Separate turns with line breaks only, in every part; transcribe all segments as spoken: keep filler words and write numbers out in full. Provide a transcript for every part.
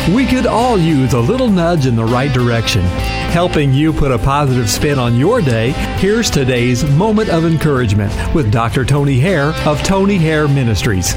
We could all use a little nudge in the right direction. Helping you put a positive spin on your day, here's today's Moment of Encouragement with Doctor Tony Hare of Tony Hare Ministries.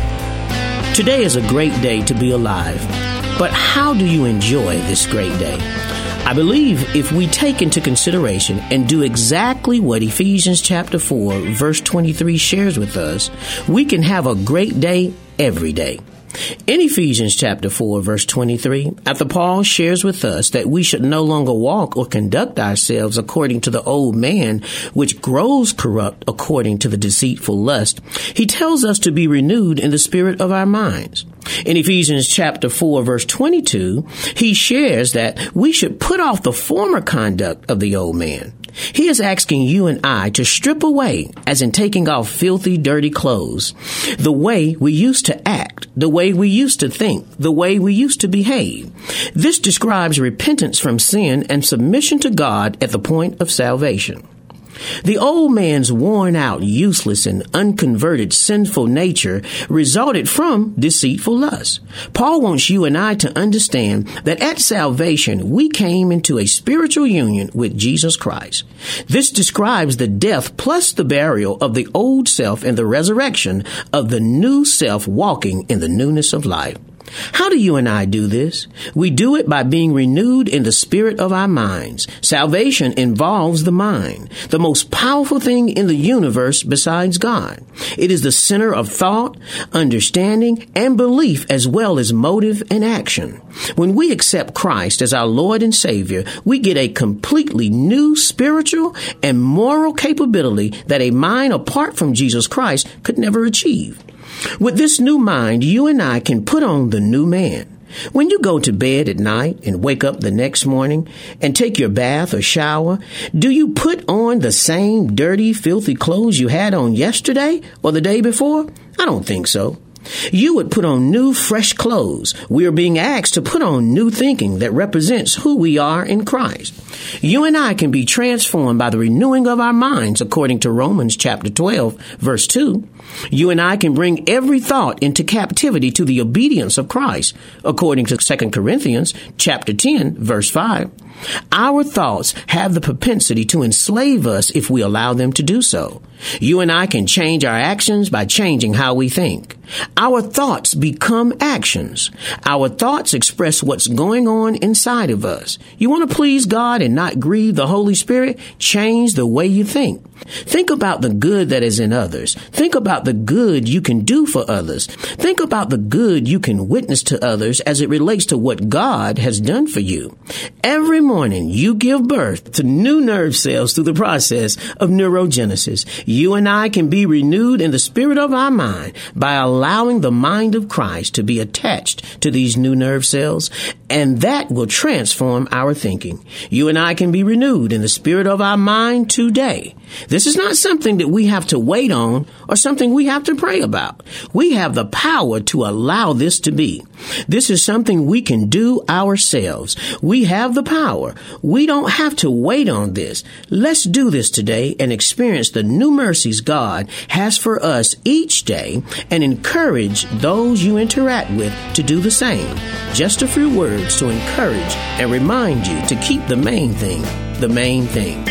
Today is a great day to be alive. But how do you enjoy this great day? I believe if we take into consideration and do exactly what Ephesians chapter four, verse twenty-three shares with us, we can have a great day every day. In Ephesians chapter four, verse twenty-three, after Paul shares with us that we should no longer walk or conduct ourselves according to the old man, which grows corrupt according to the deceitful lust, he tells us to be renewed in the spirit of our minds. In Ephesians chapter four, verse twenty-two, he shares that we should put off the former conduct of the old man. He is asking you and I to strip away, as in taking off filthy, dirty clothes, the way we used to act, the way we used to think, the way we used to behave. This describes repentance from sin and submission to God at the point of salvation. The old man's worn out, useless, and unconverted sinful nature resulted from deceitful lust. Paul wants you and I to understand that at salvation, we came into a spiritual union with Jesus Christ. This describes the death plus the burial of the old self and the resurrection of the new self walking in the newness of life. How do you and I do this? We do it by being renewed in the spirit of our minds. Salvation involves the mind, the most powerful thing in the universe besides God. It is the center of thought, understanding, and belief, as well as motive and action. When we accept Christ as our Lord and Savior, we get a completely new spiritual and moral capability that a mind apart from Jesus Christ could never achieve. With this new mind, you and I can put on the new man. When you go to bed at night and wake up the next morning and take your bath or shower, do you put on the same dirty, filthy clothes you had on yesterday or the day before? I don't think so. You would put on new, fresh clothes. We are being asked to put on new thinking that represents who we are in Christ. You and I can be transformed by the renewing of our minds, according to Romans chapter twelve, verse two. You and I can bring every thought into captivity to the obedience of Christ, according to Second Corinthians chapter ten, verse five. Our thoughts have the propensity to enslave us if we allow them to do so. You and I can change our actions by changing how we think. Our thoughts become actions. Our thoughts express what's going on inside of us. You want to please God and not grieve the Holy Spirit? Change the way you think. Think about the good that is in others. Think about the good you can do for others. Think about the good you can witness to others as it relates to what God has done for you. Every morning, you give birth to new nerve cells through the process of neurogenesis. You and I can be renewed in the spirit of our mind by allowing the mind of Christ to be attached to these new nerve cells, and that will transform our thinking. You and I can be renewed in the spirit of our mind today. This is not something that we have to wait on or something we have to pray about. We have the power to allow this to be. This is something we can do ourselves. We have the power. We don't have to wait on this. Let's do this today and experience the new mercies God has for us each day and encourage those you interact with to do the same. Just a few words to encourage and remind you to keep the main thing, the main thing.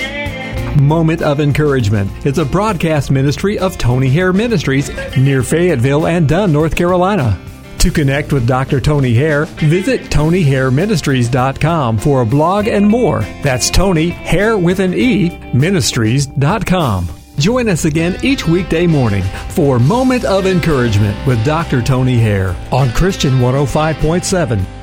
Moment of Encouragement is a broadcast ministry of Tony Hare Ministries near Fayetteville and Dunn, North Carolina. To connect with Doctor Tony Hare, visit Tony Hare Ministries dot com for a blog and more. That's Tony Hare with an E, Ministries dot com. Join us again each weekday morning for Moment of Encouragement with Doctor Tony Hare on Christian one oh five point seven.